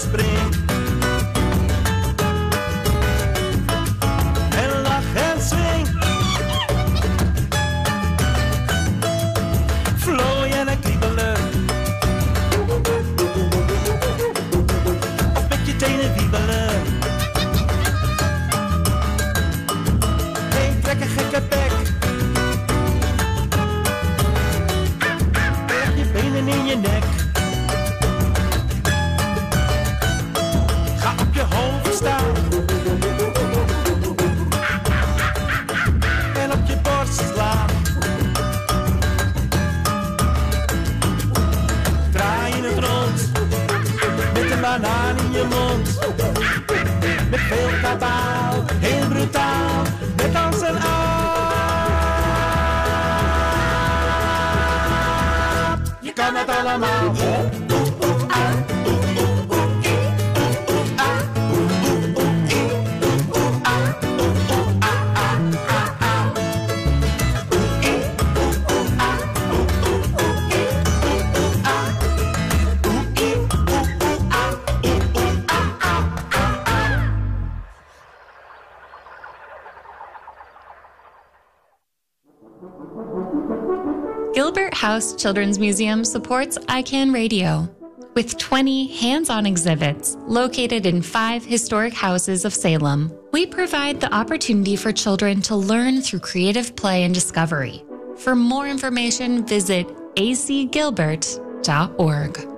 spring. En lach en swing. Vlooien en kriebelen. Of met je tenen wiebelen. Hey, trek een gekke bek. Leg je benen in je nek. Ga op je hoofd staan. En op je borst slaan. Draai je het rond. Met een banaan in je mond. Met veel kabaal. Heel brutaal. Met dans en aap. Je kan het allemaal. Gilbert House Children's Museum supports ICANN Radio with 20 hands-on exhibits located in 5 historic houses of Salem. We provide the opportunity for children to learn through creative play and discovery. For more information, visit acgilbert.org.